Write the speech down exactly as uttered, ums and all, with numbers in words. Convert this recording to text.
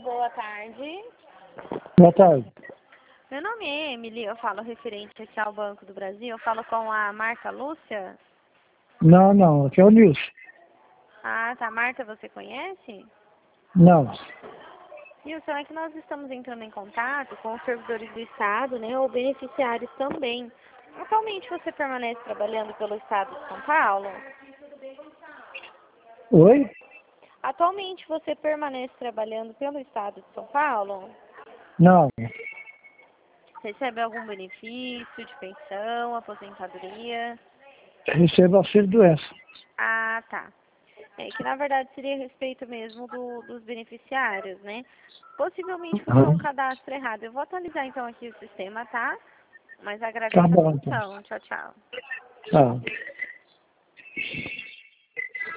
boa tarde. Boa tarde. Meu nome é Emily, eu falo referente aqui ao Banco do Brasil. Eu falo com a Marta Lúcia. Não, não, aqui é o Nilson. Ah, tá. Marta, você conhece? Não. Nilson, é que nós estamos entrando em contato com os servidores do Estado, né, ou beneficiários também. Atualmente você permanece trabalhando pelo Estado de São Paulo? Oi? Atualmente você permanece trabalhando pelo Estado de São Paulo? Não. Recebe algum benefício de pensão, aposentadoria? Recebo auxílio doença. Ah, tá. É que na verdade seria a respeito mesmo do, dos beneficiários, né? Possivelmente foi um Uhum. cadastro errado. Eu vou atualizar então aqui o sistema, tá? Mas Tá agradeço a bom, então. atenção. Tchau, tchau. Tá.